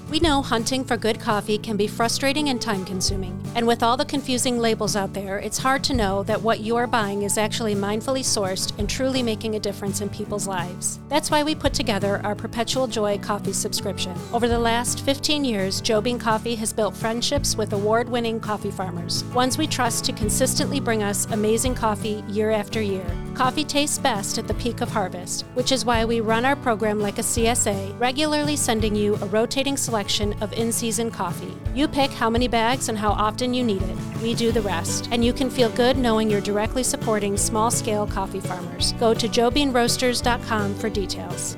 We know hunting for good coffee can be frustrating and time-consuming. And with all the confusing labels out there, it's hard to know that what you are buying is actually mindfully sourced and truly making a difference in people's lives. That's why we put together our Perpetual Joy coffee subscription. Over the last 15 years, Joe Bean Coffee has built friendships with award-winning coffee farmers, ones we trust to consistently bring us amazing coffee year after year. Coffee tastes best at the peak of harvest, which is why we run our program like a CSA, regularly sending you a rotating selection of in-season coffee. You pick how many bags and how often you need it. We do the rest. And you can feel good knowing you're directly supporting small-scale coffee farmers. Go to joebeanroasters.com for details.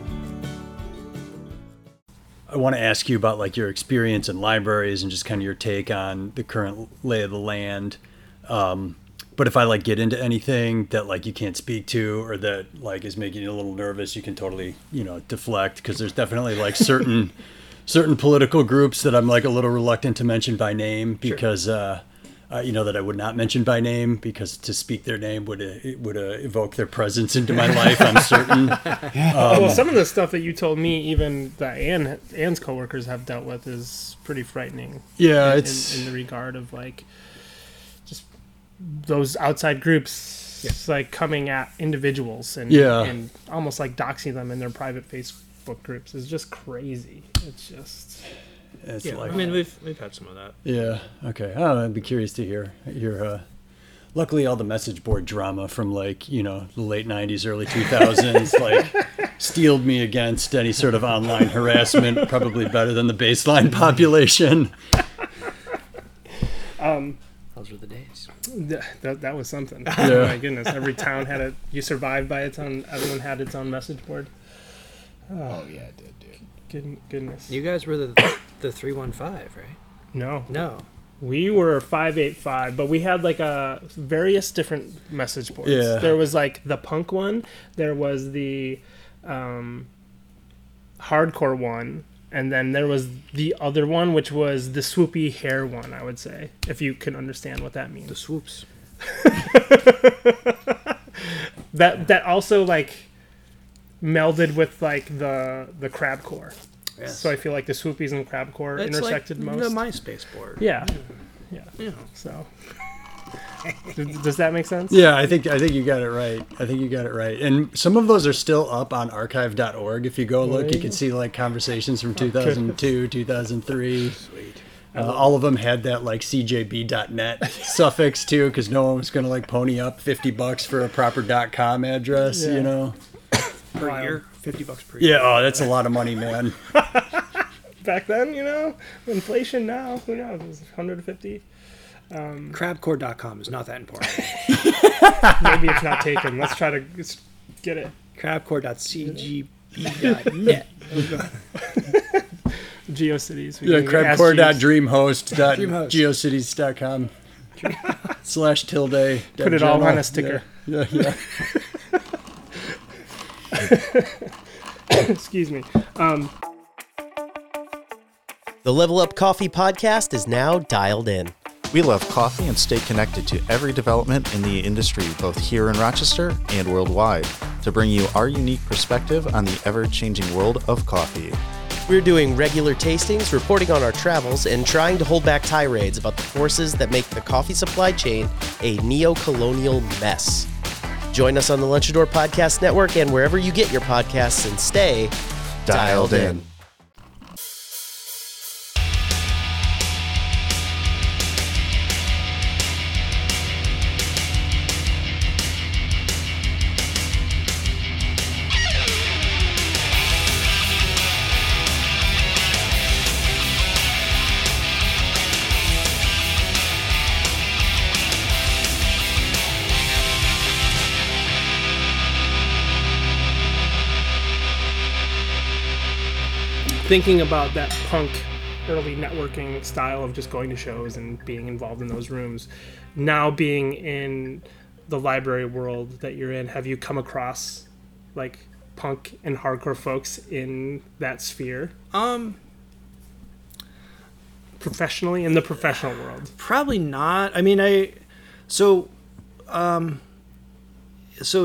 I want to ask you about like your experience in libraries and just kind of your take on the current lay of the land. But if I like get into anything that like you can't speak to or that like is making you a little nervous, you can totally, deflect, because there's definitely like certain political groups that I'm like a little reluctant to mention by name because, that I would not mention by name, because to speak their name would evoke their presence into my life, I'm certain. Well, some of the stuff that you told me, even that Ann's coworkers have dealt with, is pretty frightening. Yeah, in the regard of like just those outside groups, like coming at individuals and almost like doxing them in their private Facebook groups is just crazy. It's like, I mean, we've had some of that. Yeah. Okay. I'd be curious to hear your. Luckily, all the message board drama from like the late '90s, early 2000s, like steeled me against any sort of online harassment. Probably better than the baseline population. Those were the days. That was something. Yeah. Oh my goodness! Every town had you survived by its own. Everyone had its own message board. Oh yeah, it did, dude. Goodness. You guys were the 315, right? No. We were 585, but we had like various different message boards. Yeah. There was like the punk one, there was the hardcore one, and then there was the other one, which was the swoopy hair one, I would say, if you can understand what that means. The swoops. That also like melded with like the crabcore. Yes. So I feel like the swoopies and crabcore intersected like most. The MySpace board. Yeah. So, does that make sense? Yeah, I think you got it right. And some of those are still up on archive.org. If you go look, you can see like conversations from 2002, 2003. Sweet. All of them had that like cjb.net suffix too, because no one was going to like pony up $50 for a proper .com address, Per year, $50 per year. Yeah, oh, that's a lot of money, man. Back then, inflation now, who knows, it was 150. Crabcore.com is not that important. Maybe it's not taken. Let's try to get it. Crabcore.cgb.net. GeoCities. Yeah, crabcore.dreamhost.geocities.com /tilde. Put it all on a sticker. Yeah. Excuse me. The Level Up Coffee podcast is now dialed in. We love coffee and stay connected to every development in the industry, both here in Rochester and worldwide, to bring you our unique perspective on the ever-changing world of coffee. We're doing regular tastings, reporting on our travels, and trying to hold back tirades about the forces that make the coffee supply chain a neo-colonial mess. Join us on the Lunchador Podcast Network and wherever you get your podcasts, and stay dialed in. Thinking about that punk early networking style of just going to shows and being involved in those rooms, now being in the library world that you're in, have you come across like punk and hardcore folks in that sphere? Professionally, in the professional world? Probably not. I mean, I've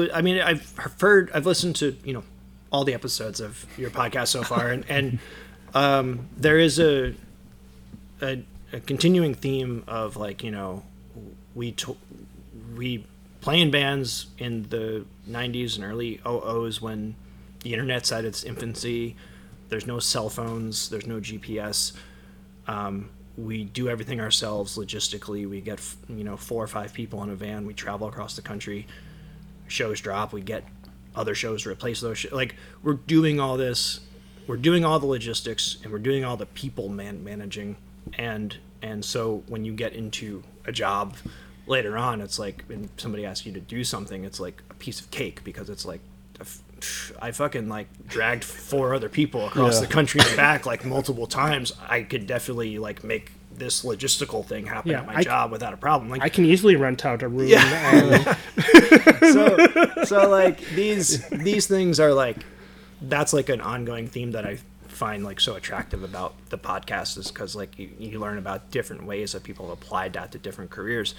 listened to, all the episodes of your podcast so far, and There is a continuing theme of like, you know, we play in bands in the 90s and early 00s when the internet's at its infancy. There's no cell phones, there's no GPS. We do everything ourselves logistically. We get, you know, 4 or 5 people in a van. We travel across the country. Shows drop. We get other shows to replace those. Like, we're doing all this. We're doing all the logistics, and we're doing all the people managing. And so when you get into a job later on, it's like when somebody asks you to do something, it's like a piece of cake, because it's like, I fucking like dragged 4 other people across the country and back like multiple times. I could definitely like make this logistical thing happen at my job without a problem. Like, I can easily rent out a room. Yeah. so like these things are like, that's like an ongoing theme that I find like so attractive about the podcast, is because like you learn about different ways that people have applied that to different careers.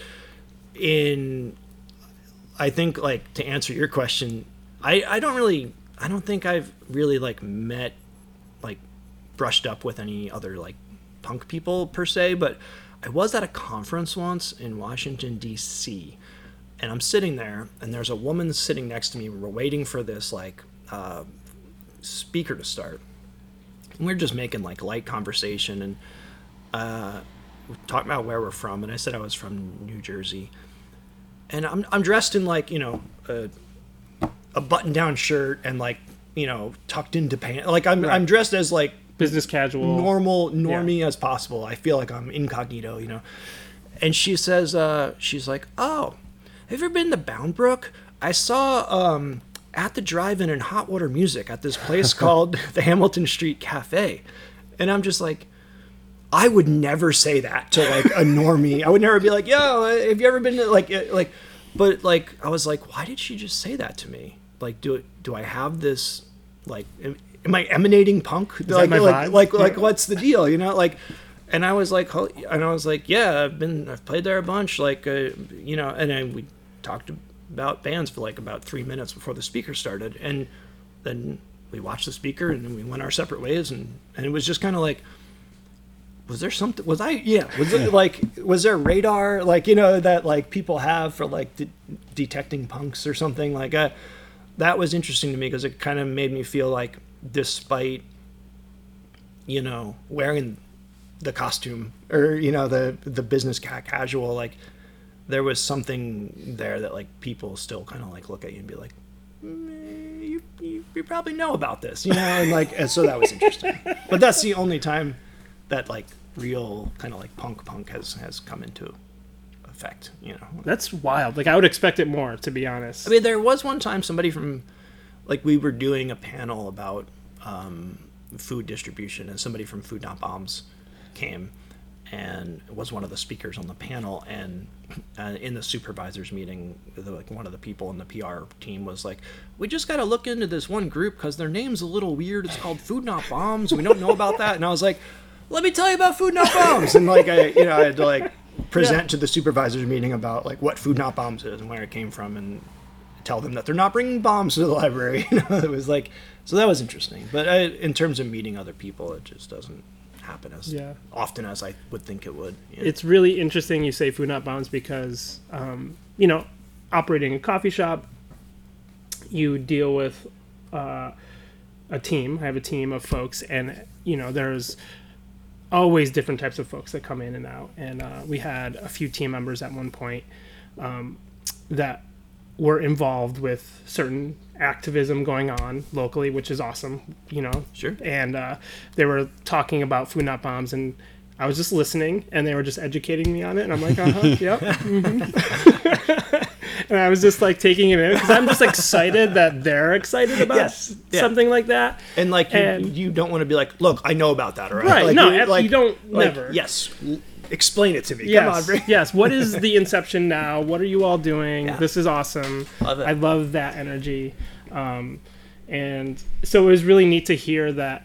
I think like to answer your question, I don't think I've really like met, like brushed up with any other like punk people per se, but I was at a conference once in Washington, D.C., and I'm sitting there, and there's a woman sitting next to me. We're waiting for this like speaker to start, and we're just making like light conversation, and talking about where we're from, and I said I was from New Jersey, and I'm dressed in like, you know, a button-down shirt and like, you know, tucked into pants. Like I'm dressed as like business casual, normie as possible. I feel like I'm incognito, you know. And she says, she's like, "Oh, have you ever been to Bound Brook? I saw at the drive-in and Hot Water Music at this place called the Hamilton Street Cafe." And I'm just like, I would never say that to like a normie. I would never be like, "Yo, have you ever been to like?" But like, I was like, why did she just say that to me? Like, do I have this, like, am I emanating punk? Like, what's the deal? You know, like, and I was like, yeah, I've played there a bunch, like, you know, and then we talked about bands for like about 3 minutes before the speaker started, and then we watched the speaker, and then we went our separate ways, and it was just kind of like, was there something? Was it like, was there radar, like, you know, that like people have for like detecting punks or something like that? That was interesting to me, because it kind of made me feel like, despite, you know, wearing the costume or, you know, the business casual, like there was something there that like people still kind of like look at you and be like, you probably know about this, you know, and like, and so that was interesting. But that's the only time that like real kind of like punk has come into effect, you know. That's wild. Like, I would expect it more, to be honest. I mean, there was one time somebody from, like, we were doing a panel about food distribution, and somebody from Food Not Bombs came and was one of the speakers on the panel, and in the supervisors meeting, like one of the people in the PR team was like, "We just got to look into this one group because their name's a little weird. It's called Food Not Bombs. We don't know about that." And I was like, "Let me tell you about Food Not Bombs." And like, I had to like present to the supervisors meeting about like what Food Not Bombs is and where it came from, and tell them that they're not bringing bombs to the library. You know, it was like, so that was interesting. But in terms of meeting other people, it just doesn't happen as often as I would think it would. You know? It's really interesting you say Food Not Bombs, because, you know, operating a coffee shop, you deal with a team. I have a team of folks, and, you know, there's always different types of folks that come in and out. And we had a few team members at one point that were involved with certain activism going on locally, which is awesome, you know. Sure. And they were talking about Food Not Bombs, and I was just listening, and they were just educating me on it, and I'm like, yep. Mm-hmm. And I was just like taking it in, because I'm just excited that they're excited about something like that. And like, you don't want to be like, "Look, I know about that," right? Right. Like, No, like, you don't. like, Never. Yes. Explain it to me. Yes. Come on, bring. Yes. What is the Inception now? What are you all doing? Yeah. This is awesome. Love it. I love that energy. And so it was really neat to hear that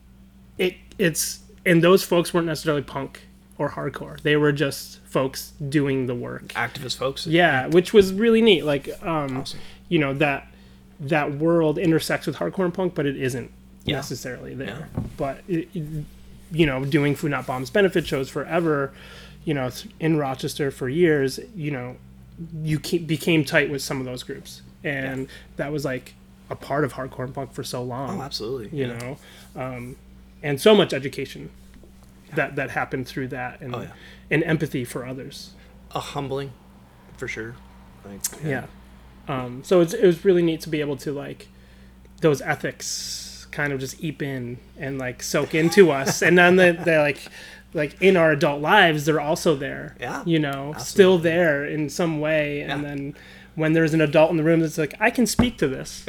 it's, and those folks weren't necessarily punk or hardcore. They were just folks doing the work. Activist folks. Yeah, which was really neat. Like, Awesome. you know, that world intersects with hardcore and punk, but it isn't. necessarily there. But doing Food Not Bombs benefit shows forever, in Rochester for years, you became tight with some of those groups, and that was like a part of hardcore punk for so long. Oh, absolutely. And so much education that happened through that, and and empathy for others. Humbling, for sure. So it was really neat to be able to like those ethics kind of just eep in and like soak into us, and then they're like in our adult lives they're also there. Still there in some way. And then when there's an adult in the room that's like, I can speak to this.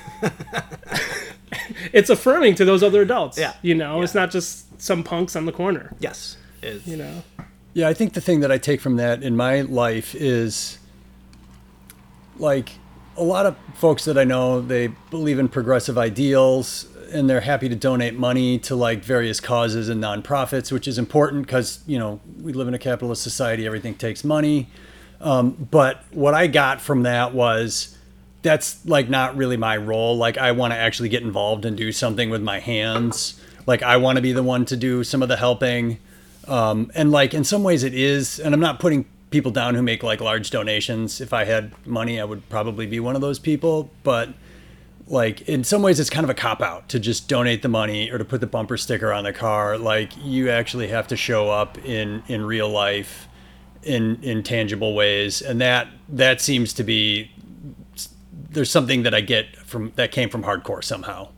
It's affirming to those other adults. It's not just some punks on the corner. Yes. Yeah, I think the thing that I take from that in my life is, like, a lot of folks that I know, they believe in progressive ideals, and they're happy to donate money to, like, various causes and nonprofits, which is important because, we live in a capitalist society, everything takes money. But what I got from that was, that's, like, not really my role. Like, I want to actually get involved and do something with my hands. Like, I want to be the one to do some of the helping. And, like, in some ways it is, and I'm not putting people down who make, like, large donations. If I had money, I would probably be one of those people. But, like, in some ways it's kind of a cop-out to just donate the money or to put the bumper sticker on the car. Like, you actually have to show up in real life in tangible ways. And that seems to be, there's something that I get that came from hardcore somehow.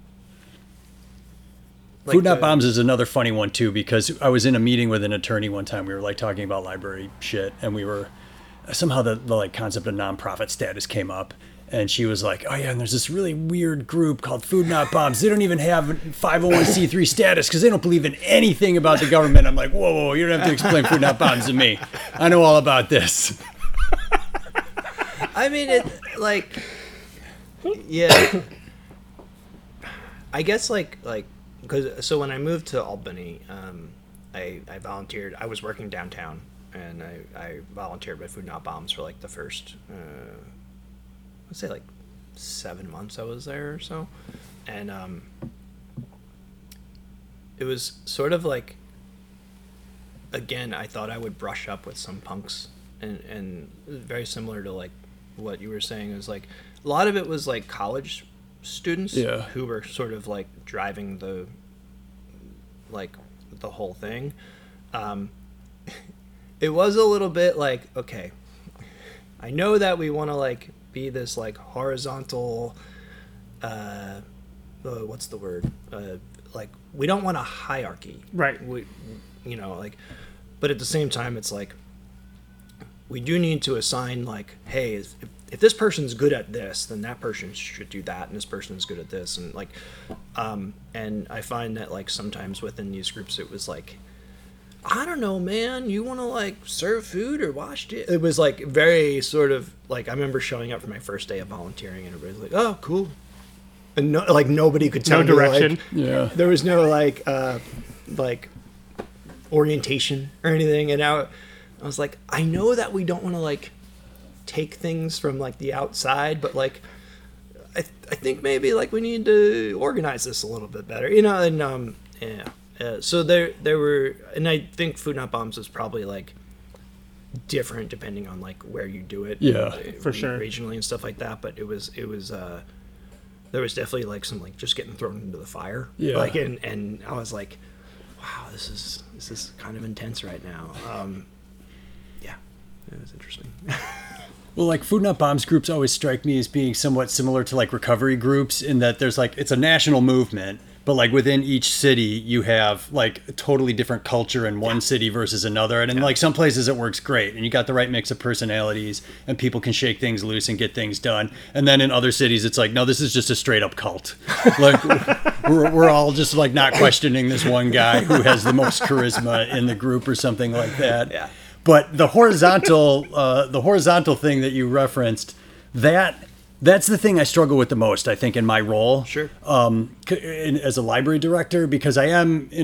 Like Food Not Bombs is another funny one too, because I was in a meeting with an attorney one time. We were like talking about library shit, and we were somehow the like concept of nonprofit status came up, and she was like, "Oh yeah, and there's this really weird group called Food Not Bombs. They don't even have 501c3 status because they don't believe in anything about the government." I'm like, "Whoa, you don't have to explain Food Not Bombs to me. I know all about this." I mean, yeah. I guess so when I moved to Albany, I volunteered. I was working downtown, and I volunteered with Food Not Bombs for like the first, let's say like 7 months I was there or so, and it was sort of like, again, I thought I would brush up with some punks, and very similar to like what you were saying. It was like a lot of it was like college students who were sort of like driving the whole thing. It was a little bit like, okay, I know that we want to like be this like horizontal what's the word, like we don't want a hierarchy, right? We but at the same time it's like we do need to assign like, hey, if this person's good at this, then that person should do that, and this person's good at this, and like, and I find that like sometimes within these groups it was like, I don't know, man, you want to like serve food or wash it? It was like very sort of like, I remember showing up for my first day of volunteering, and everybody's like, oh, cool, and nobody could tell no direction. There was no like orientation or anything, and I was like, I know that we don't want to like take things from like the outside, but like I think maybe like we need to organize this a little bit better, and so there were, and I think Food Not Bombs was probably like different depending on like where you do it, for sure, regionally and stuff like that, but it was there was definitely like some like just getting thrown into the fire, like, and I was like, wow, this is kind of intense right now. It was interesting. Well, like Food Not Bombs groups always strike me as being somewhat similar to like recovery groups, in that there's like, it's a national movement, but like within each city you have like a totally different culture in one city versus another. And in like some places it works great, and you got the right mix of personalities, and people can shake things loose and get things done. And then in other cities it's like, no, this is just a straight up cult. Like we're all just like not questioning this one guy who has the most charisma in the group or something like that. Yeah. But the horizontal thing that you referenced, that's the thing I struggle with the most, I think, in my role. Sure. As a library director, because I am in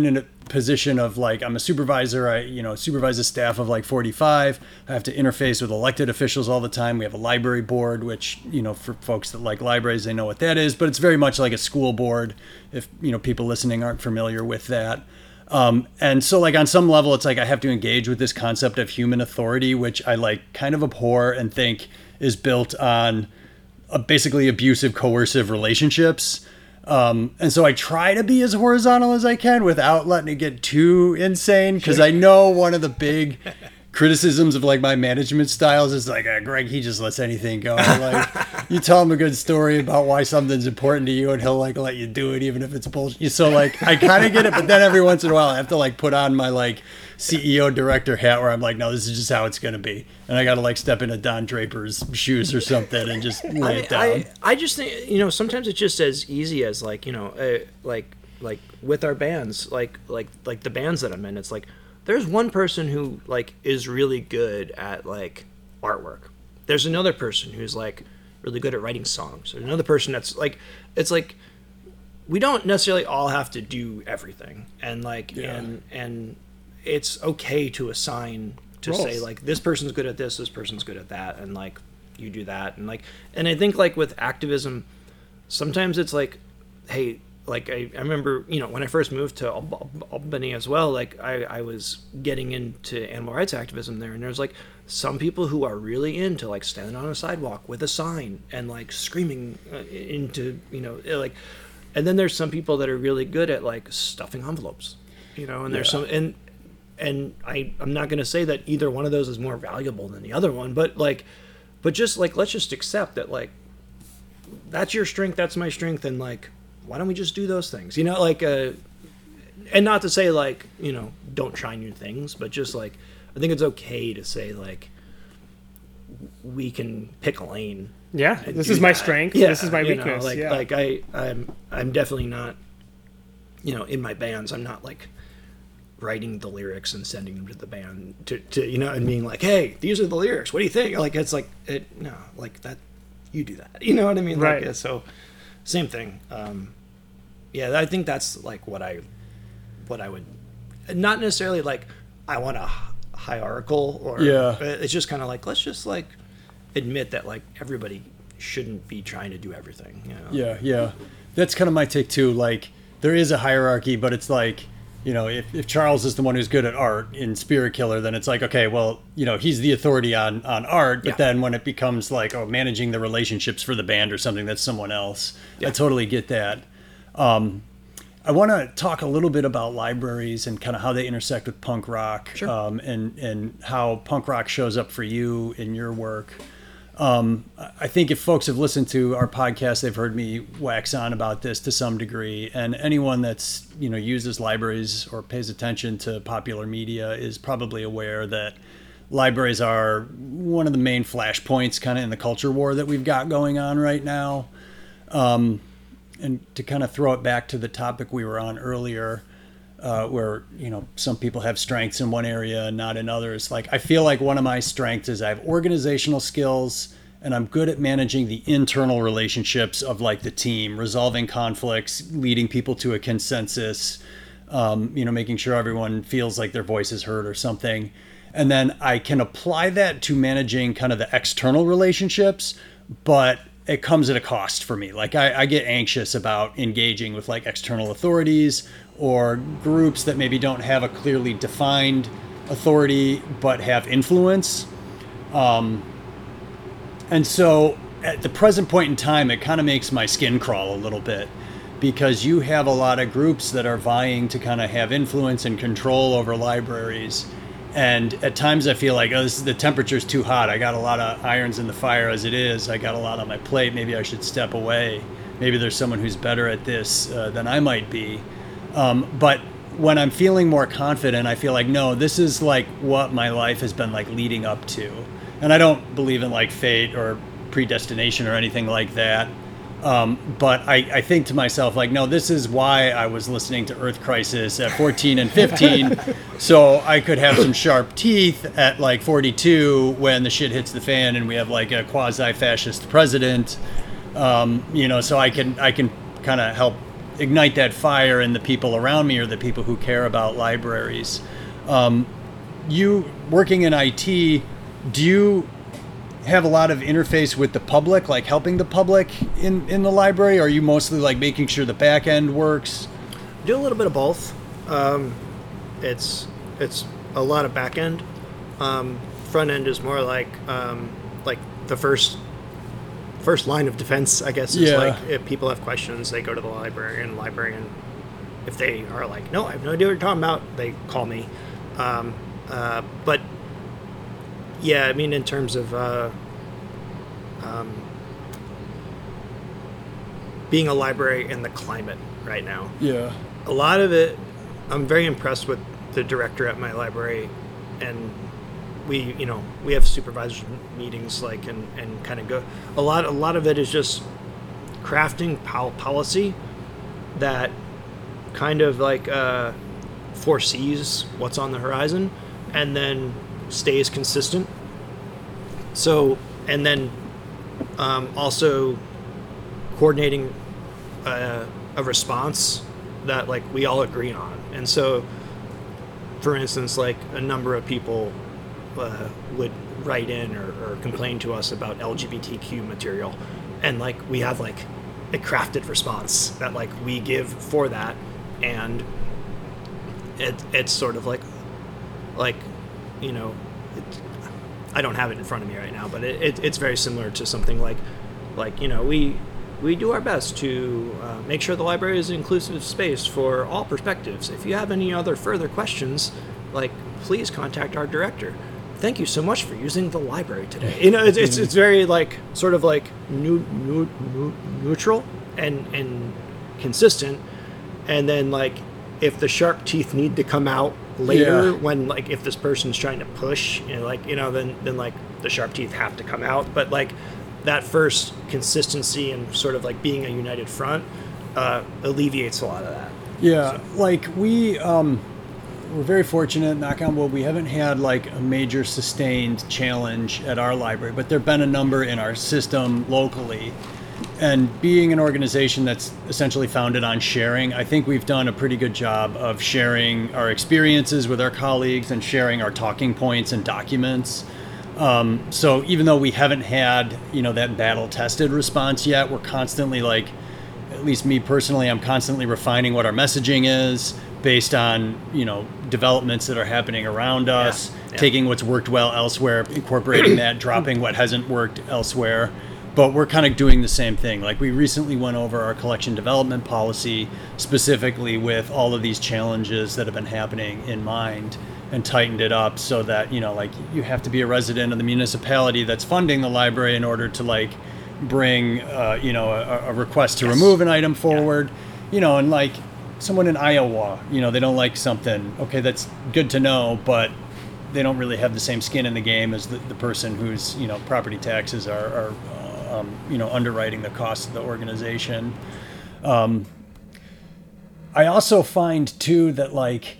position of like, I'm a supervisor. I, supervise a staff of like 45. I have to interface with elected officials all the time. We have a library board, which, for folks that like libraries, they know what that is, but it's very much like a school board. If, people listening aren't familiar with that. And so like on some level, it's like I have to engage with this concept of human authority, which I like kind of abhor and think is built on basically abusive, coercive relationships. And so I try to be as horizontal as I can without letting it get too insane. Cause I know one of the big criticisms of like my management styles is like, Greg, he just lets anything go. Like you tell him a good story about why something's important to you and he'll like let you do it, even if it's bullshit. So like, I kind of get it, but then every once in a while I have to like put on my like CEO director hat where I'm like, no, this is just how it's going to be. And I got to like step into Don Draper's shoes or something and just lay it down. I just think, sometimes it's just as easy as like, like with our bands, like the bands that I'm in, it's like, there's one person who like is really good at like artwork. There's another person who's like really good at writing songs. There's another person that's like, it's like, we don't necessarily all have to do everything. And like, and it's okay to assign to roles. Say like, this person's good at this person's good at that. And like, you do that. And like, and I think like with activism, sometimes it's like, hey, like I remember, when I first moved to Albany as well, like I was getting into animal rights activism there, and there's like some people who are really into like standing on a sidewalk with a sign and like screaming into, like, and then there's some people that are really good at like stuffing envelopes, and there's some, and I'm not going to say that either one of those is more valuable than the other one, but just like, let's just accept that like, that's your strength, that's my strength, and like, why don't we just do those things? Like, and not to say like, don't try new things, but just like, I think it's okay to say like, we can pick a lane. Yeah. This is my strength. Yeah, this is my weakness. Like I'm definitely not, in my bands, I'm not like writing the lyrics and sending them to the band to and being like, hey, these are the lyrics. What do you think? Like, it's like, no, like that, you do that. You know what I mean? Right. Like, so same thing. Yeah, I think that's like what I would, not necessarily like I want a hierarchical or it's just kind of like, let's just like admit that like everybody shouldn't be trying to do everything. Yeah. That's kind of my take too. Like there is a hierarchy, but it's like, if Charles is the one who's good at art in Spirit Killer, then it's like, okay, well, he's the authority on art, but then when it becomes like, managing the relationships for the band or something, that's someone else. I totally get that. I want to talk a little bit about libraries and kind of how they intersect with punk rock, and how punk rock shows up for you in your work. I think if folks have listened to our podcast, they've heard me wax on about this to some degree. And anyone that's, uses libraries or pays attention to popular media is probably aware that libraries are one of the main flashpoints kind of in the culture war that we've got going on right now. And to kind of throw it back to the topic we were on earlier, where, some people have strengths in one area and not in others. Like, I feel like one of my strengths is I have organizational skills and I'm good at managing the internal relationships of like the team, resolving conflicts, leading people to a consensus, making sure everyone feels like their voice is heard or something. And then I can apply that to managing kind of the external relationships, but it comes at a cost for me. Like I get anxious about engaging with like external authorities or groups that maybe don't have a clearly defined authority, but have influence. And so at the present point in time, it kind of makes my skin crawl a little bit, because you have a lot of groups that are vying to kind of have influence and control over libraries. And at times I feel like, the temperature's too hot. I got a lot of irons in the fire as it is. I got a lot on my plate. Maybe I should step away. Maybe there's someone who's better at this than I might be. But when I'm feeling more confident, I feel like, no, this is like what my life has been like leading up to. And I don't believe in like fate or predestination or anything like that. But I think to myself, like, no, this is why I was listening to Earth Crisis at 14 and 15, so I could have some sharp teeth at like 42 when the shit hits the fan and we have like a quasi-fascist president, so I can kind of help ignite that fire in the people around me or the people who care about libraries. You working in IT, do you have a lot of interface with the public, like helping the public in the library? Or are you mostly like making sure the back end works? Do a little bit of both. It's a lot of back end. Front end is more like the first line of defense, I guess, is like if people have questions, they go to the librarian. If they are like, no, I have no idea what you're talking about, they call me. But yeah, I mean, in terms of being a library in the climate right now, a lot of it, I'm very impressed with the director at my library, and we have supervisors meetings, like, and kind of go. A lot of it is just crafting policy that kind of like foresees what's on the horizon and then stays consistent. So, and then also coordinating a response that like we all agree on. And so, for instance, like a number of people would write in or complain to us about LGBTQ material, and like we have like a crafted response that like we give for that, and it's sort of like I don't have it in front of me right now, but it's very similar to something like we do our best to make sure the library is an inclusive space for all perspectives. If you have any other further questions, like, please contact our director. Thank you so much for using the library today. It's very like sort of like neutral and consistent. And then like if the sharp teeth need to come out later, when like if this person's trying to push, then like the sharp teeth have to come out. But like that first consistency and sort of like being a united front alleviates a lot of that. Yeah, so. Like we're very fortunate, knock on wood, we haven't had like a major sustained challenge at our library, but there've been a number in our system locally. And being an organization that's essentially founded on sharing, I think we've done a pretty good job of sharing our experiences with our colleagues and sharing our talking points and documents. So even though we haven't had, that battle-tested response yet, we're constantly like, at least me personally, I'm constantly refining what our messaging is based on, developments that are happening around us, taking what's worked well elsewhere, incorporating that, dropping what hasn't worked elsewhere. But we're kind of doing the same thing. Like we recently went over our collection development policy specifically with all of these challenges that have been happening in mind, and tightened it up so that, you have to be a resident of the municipality that's funding the library in order to like bring, a request to remove an item forward, and like someone in Iowa, they don't like something. Okay, that's good to know, but they don't really have the same skin in the game as the person whose, property taxes are underwriting the cost of the organization. I also find too that like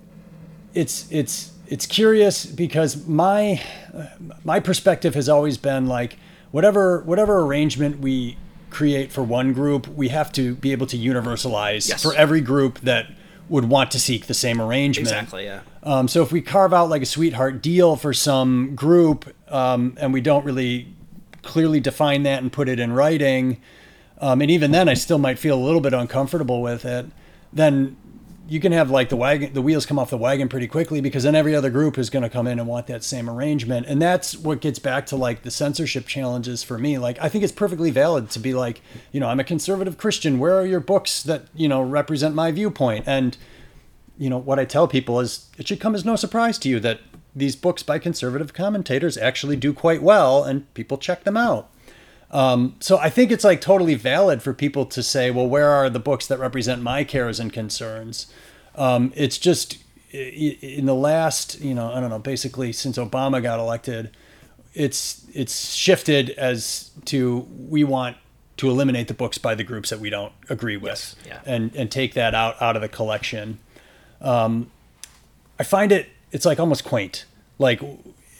it's curious because my perspective has always been like whatever arrangement we create for one group, we have to be able to universalize for every group that would want to seek the same arrangement. Exactly, yeah. So if we carve out like a sweetheart deal for some group, and we don't really clearly define that and put it in writing, and even then I still might feel a little bit uncomfortable with it, then you can have like the wheels come off the wagon pretty quickly, because then every other group is going to come in and want that same arrangement. And that's what gets back to like the censorship challenges for me. Like, I think it's perfectly valid to be like, I'm a conservative Christian. Where are your books that, represent my viewpoint? And, what I tell people is it should come as no surprise to you that these books by conservative commentators actually do quite well and people check them out. So I think it's like totally valid for people to say, well, where are the books that represent my cares and concerns? It's just in the last, I don't know, basically since Obama got elected, it's shifted as to we want to eliminate the books by the groups that we don't agree with, and take that out of the collection. I find it's like almost quaint. Like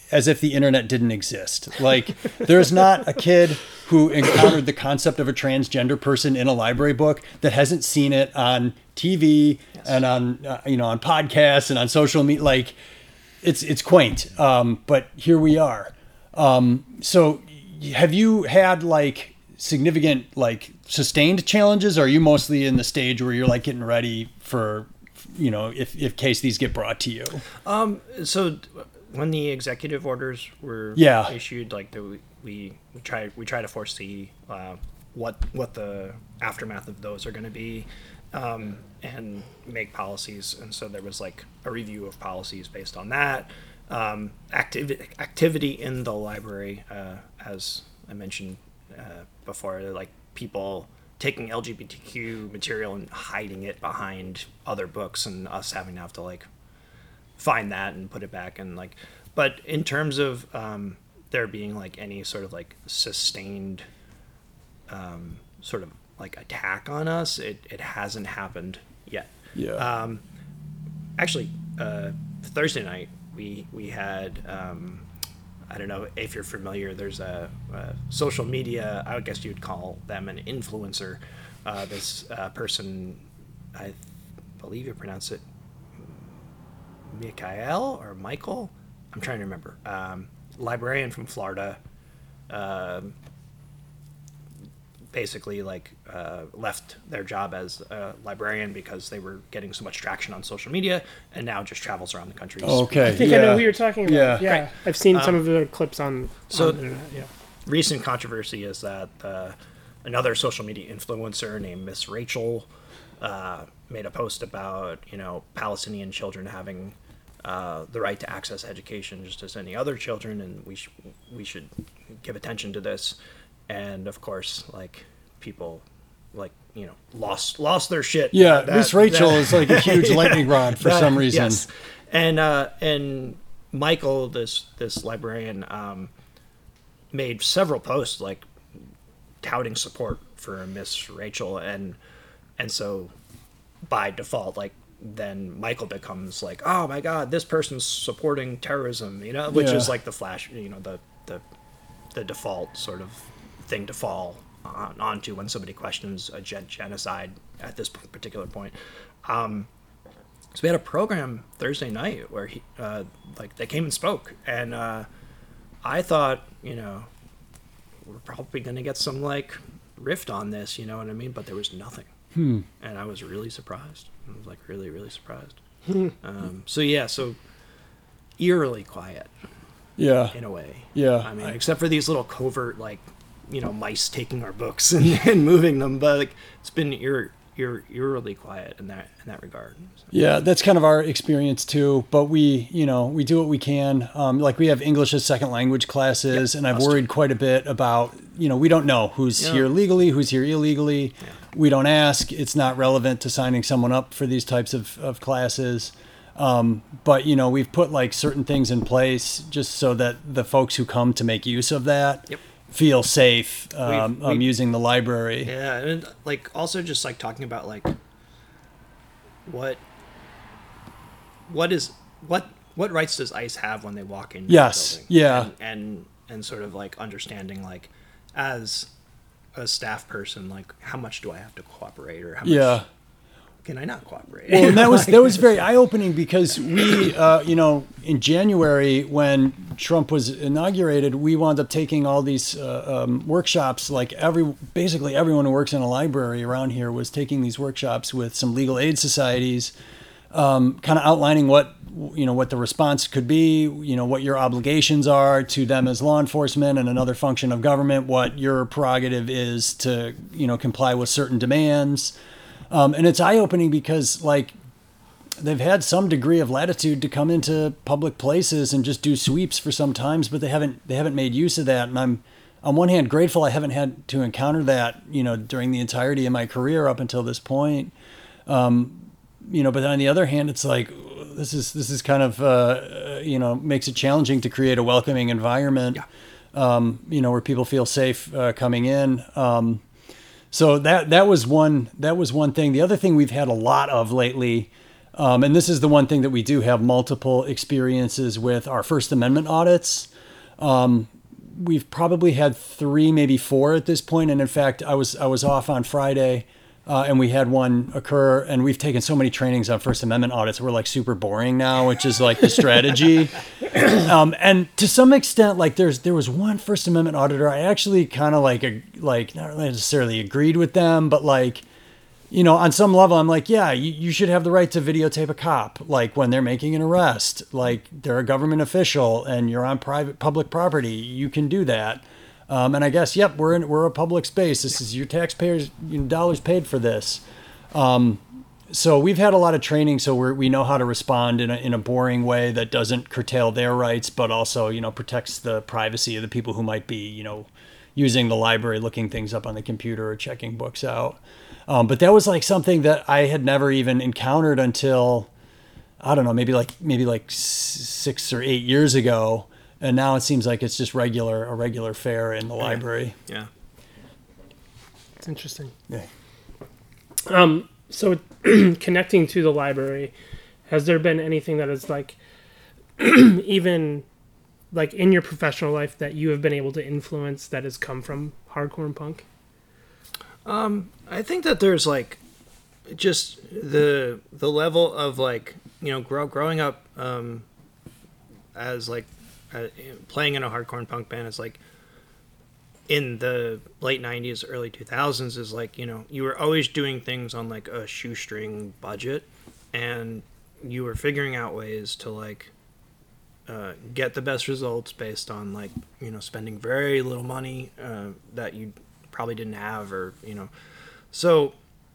as if the internet didn't exist. Like, there's not a kid who encountered the concept of a transgender person in a library book that hasn't seen it on TV and on on podcasts and on social media. Like, it's quaint, but here we are. So have you had like significant like sustained challenges, or are you mostly in the stage where you're like getting ready for if case these get brought to you? So when the executive orders were issued, like we try to foresee what the aftermath of those are going to be, and make policies. And so there was like a review of policies based on that. Activity in the library, as I mentioned before, like people taking LGBTQ material and hiding it behind other books, and us having to have to like find that and put it back, and like, but in terms of there being like any sort of like sustained sort of like attack on us, it hasn't happened yet. Actually, Thursday night we had I don't know if you're familiar, there's a social media, I guess you'd call them an influencer. This person, I believe you pronounce it Michael or Michael, I'm trying to remember, librarian from Florida, basically like left their job as a librarian because they were getting so much traction on social media, and now just travels around the country. Okay, I think I know who you're talking about. Yeah, right. I've seen some of the clips on So the internet. Yeah. Recent controversy is that another social media influencer named Miss Rachel made a post about Palestinian children having the right to access education just as any other children, and we should give attention to this. And of course, like, people like lost their shit. Yeah, Miss Rachel is like a huge lightning rod for some reason. Yes. And Michael, this librarian, made several posts like touting support for Miss Rachel, and so by default, like, then Michael becomes like, oh my God, this person's supporting terrorism, which is like the flash, the default sort of thing to fall onto when somebody questions a genocide at this particular point. So we had a program Thursday night where he, like, they came and spoke, and I thought, we're probably going to get some like rift on this, you know what I mean? But there was nothing. And I was really surprised. I was like really, really surprised. So eerily quiet. Yeah. In a way. Yeah. I mean, except for these little covert, like, mice taking our books and moving them, but like, it's been eerily quiet in that regard. So. Yeah, that's kind of our experience too. But we do what we can. Like, we have English as second language classes, and I've worried quite a bit about, we don't know who's here legally, who's here illegally. Yeah. We don't ask. It's not relevant to signing someone up for these types of classes. But we've put like certain things in place just so that the folks who come to make use of that feel safe using the library. Yeah, and like also just like talking about like what rights does ICE have when they walk into the building? And sort of like understanding, like, as a staff person, like, how much do I have to cooperate, or how much can I not cooperate? Well, and that was very eye-opening, because we, in January when Trump was inaugurated, we wound up taking all these workshops. Like, basically everyone who works in a library around here was taking these workshops with some legal aid societies, kind of outlining what the response could be, what your obligations are to them as law enforcement and another function of government, what your prerogative is to, comply with certain demands. And it's eye-opening because, like, they've had some degree of latitude to come into public places and just do sweeps for some times, but they haven't made use of that. And I'm, on one hand, grateful I haven't had to encounter that, during the entirety of my career up until this point. But then on the other hand, it's like, this is kind of, makes it challenging to create a welcoming environment, where people feel safe coming in. So that was one thing. The other thing we've had a lot of lately And this is the one thing that we do have multiple experiences with our First Amendment audits. We've probably had 3, maybe 4 at this point. And in fact, I was off on Friday and we had one occur, and we've taken so many trainings on First Amendment audits. We're like super boring now, which is like the strategy. And to some extent, like there was one First Amendment auditor, I actually kind of like not really necessarily agreed with them, but like, you know, on some level, I'm like, yeah, you should have the right to videotape a cop, like when they're making an arrest, like they're a government official and you're on public property, you can do that. And I guess, yep, we're a public space. This is your taxpayers' dollars paid for this. So we've had a lot of training, so we know how to respond in a boring way that doesn't curtail their rights, but also, you know, protects the privacy of the people who might be, you know, using the library, looking things up on the computer or checking books out. But that was like something that I had never even encountered until, I don't know, maybe like 6 or 8 years ago. And now it seems like it's just a regular fare in the library. Yeah. It's interesting. Yeah. So connecting to the library, has there been anything that is like, even like in your professional life that you have been able to influence that has come from hardcore and punk? I think that there's like just the level of like, you know, growing up as like playing in a hardcore and punk band is like in the late 90s, early 2000s is like, you know, you were always doing things on like a shoestring budget, and you were figuring out ways to like get the best results based on like, you know, spending very little money that you probably didn't have, or, you know, so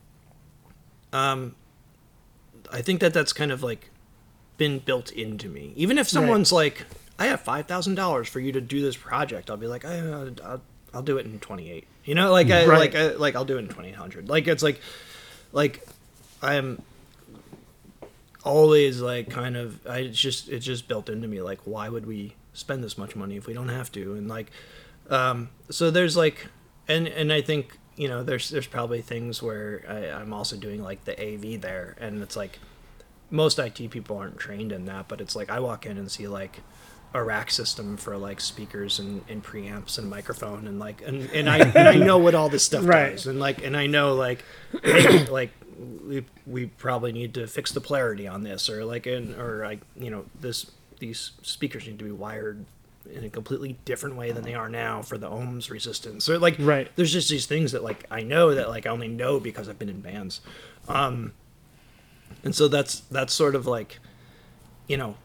I think that that's kind of like been built into me. Even if someone's like, I have $5,000 for you to do this project, I'll be like, I'll do it in 28. You know, like I'll do it in 2800. Like it's like I'm always like kind of it's just built into me. Like, why would we spend this much money if we don't have to? And like so there's like and I think, you know, there's probably things where I'm also doing like the AV there, and it's like most IT people aren't trained in that, but it's like I walk in and see like a rack system for like speakers and preamps and microphone and like and I know what all this stuff does, and like and I know like hey, like we probably need to fix the polarity on this, or like or like, you know, these speakers need to be wired in a completely different way than they are now for the ohms resistance. So like there's just these things that like I know that like I only know because I've been in bands, and so that's sort of like, you know,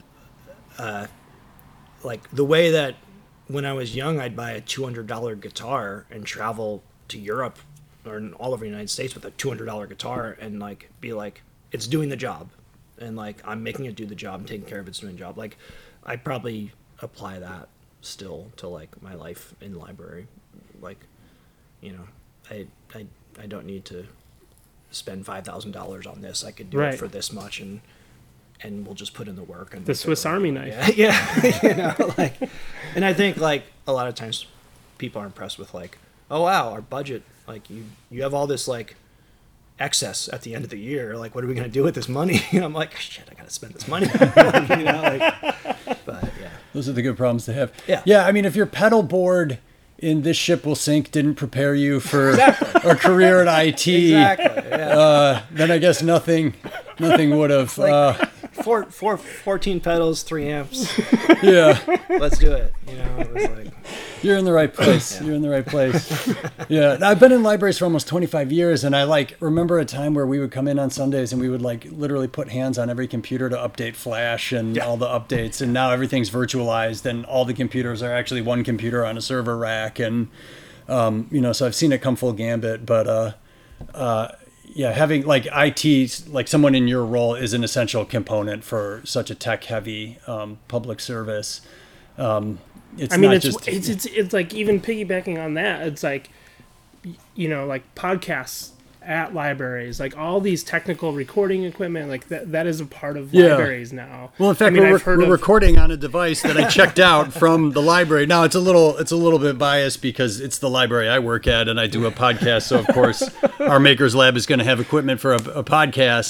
like the way that when I was young I'd buy a $200 guitar and travel to Europe or all over the United States with a $200 guitar and like be like, it's doing the job, and like I'm making it do the job, I'm taking care of it's doing the job. Like I probably apply that still to like my life in the library. Like, you know, I don't need to spend $5,000 on this. I could do it for this much, and we'll just put in the work. And the Swiss Army knife. Yeah. You know, like, and I think like a lot of times people are impressed with like, oh wow, our budget, like you have all this like excess at the end of the year. Like, what are we going to do with this money? And I'm like, shit, I got to spend this money. You know, like, but yeah. Those are the good problems to have. Yeah. Yeah. I mean, if your pedal board in This Ship Will Sink didn't prepare you for a career at IT, then I guess nothing would have. Like, 14 pedals, 3 amps. Yeah. Let's do it. You know, it was like, you're in the right place. Yeah. You're in the right place. Yeah. I've been in libraries for almost 25 years, and I like remember a time where we would come in on Sundays and we would like literally put hands on every computer to update Flash and all the updates, and now everything's virtualized and all the computers are actually one computer on a server rack, and you know, so I've seen it come full gambit, but yeah, having like IT, like someone in your role is an essential component for such a tech-heavy public service. It's like even piggybacking on that, it's like, you know, like podcasts at libraries, like all these technical recording equipment, like that is a part of libraries now. Well, in fact, we're recording on a device that I checked out from the library. Now it's a little bit biased because it's the library I work at and I do a podcast. So of course our Maker's Lab is going to have equipment for a podcast.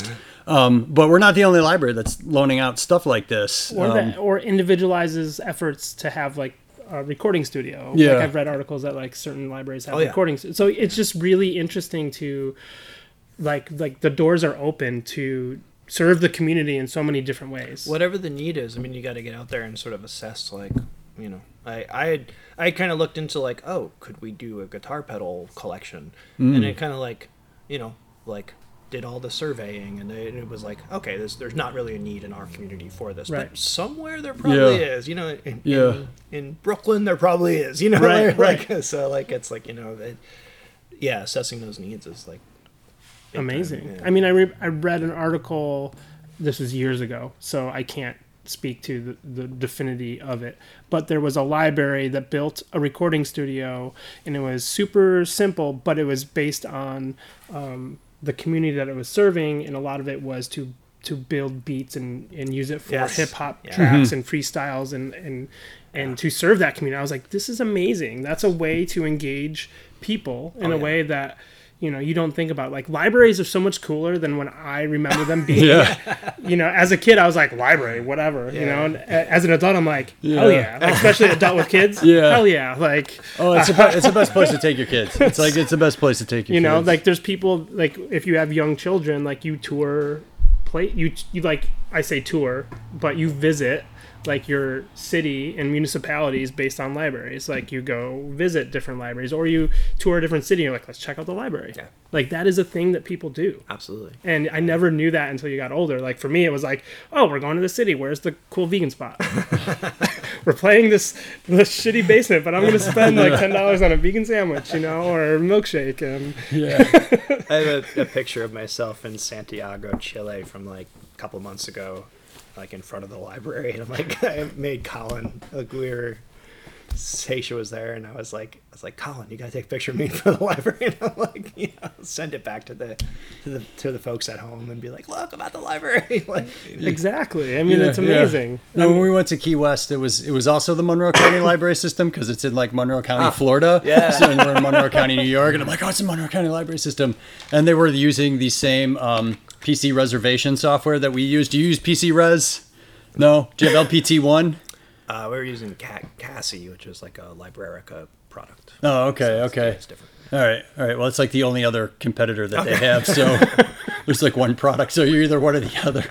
But we're not the only library that's loaning out stuff like this. Or individualizes efforts to have like a recording studio. Yeah. Like I've read articles that like certain libraries have recordings. So it's just really interesting to like the doors are open to serve the community in so many different ways. Whatever the need is, I mean, you got to get out there and sort of assess, like, you know, I kind of looked into like, oh, could we do a guitar pedal collection? And it kind of like, you know, like did all the surveying, and it was like, okay, there's not really a need in our community for this, Right. but somewhere there probably is, you know, in Brooklyn there probably is, you know, Right, like so like it's like, you know, assessing those needs is like big amazing. time, yeah. I mean, I read an article, this was years ago, so I can't speak to the definity of it, but there was a library that built a recording studio, and it was super simple, but it was based on the community that it was serving, and a lot of it was to build beats and use it for Yes. hip-hop Yeah. tracks and freestyles and to serve that community. I was like, this is amazing. That's a way to engage people in a way that, you know, you don't think about. Like, libraries are so much cooler than when I remember them being. You know, as a kid, I was like, library, whatever. You know, and as an adult, I'm like, hell yeah. Like, especially an adult with kids. Hell yeah. Like, it's the best place to take your kids. It's like it's the best place to take your kids. you know, like there's people, like if you have young children, like you tour, you like, I say tour, but you visit like your city and municipalities based on libraries. Like you go visit different libraries, or you tour a different city and you're like, let's check out the library. Yeah. Like that is a thing that people do. Absolutely. And I never knew that until you got older. Like for me, it was like, oh, we're going to the city. Where's the cool vegan spot? We're playing this shitty basement, but I'm going to spend like $10 on a vegan sandwich, you know, or a milkshake. And I have a picture of myself in Santiago, Chile from like a couple months ago, like in front of the library, and I'm like, I made Colin, like we were, Seisha was there, and I was like, Colin, you gotta take a picture of me for the library, and I'm like, you know, send it back to the folks at home and be like, look, I'm at the library. Like, exactly. I mean, it's amazing. Yeah. When we went to Key West, it was also the Monroe County Library System, because it's in like Monroe County, Florida. Yeah. So we're in Monroe County, New York, and I'm like, oh, it's the Monroe County Library System, and they were using the same PC reservation software that we use. Do you use PC Res? No. Do you have LPT1? we were using Cassie, which is like a Librarica product. Oh, okay, So okay. it's different. All right. Well, it's like the only other competitor that they have. So there's like one product. So you're either one or the other.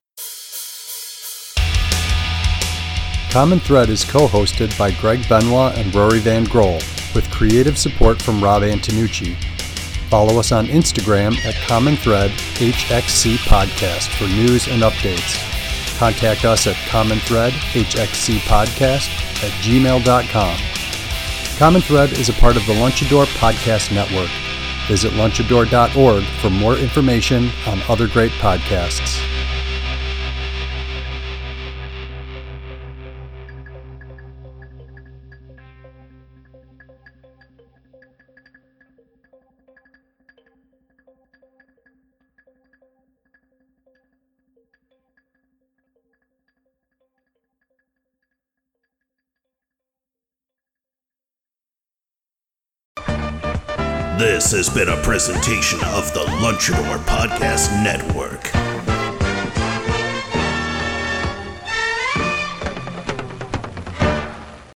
Common Thread is co-hosted by Greg Benoit and Rory Van Grohl, with creative support from Rob Antonucci. Follow us on Instagram at Common Thread HXC Podcast for news and updates. Contact us at commonthreadhxcpodcast@gmail.com. Common Thread is a part of the Lunchador Podcast Network. Visit lunchador.org for more information on other great podcasts. This has been a presentation of the Lunchador Podcast Network.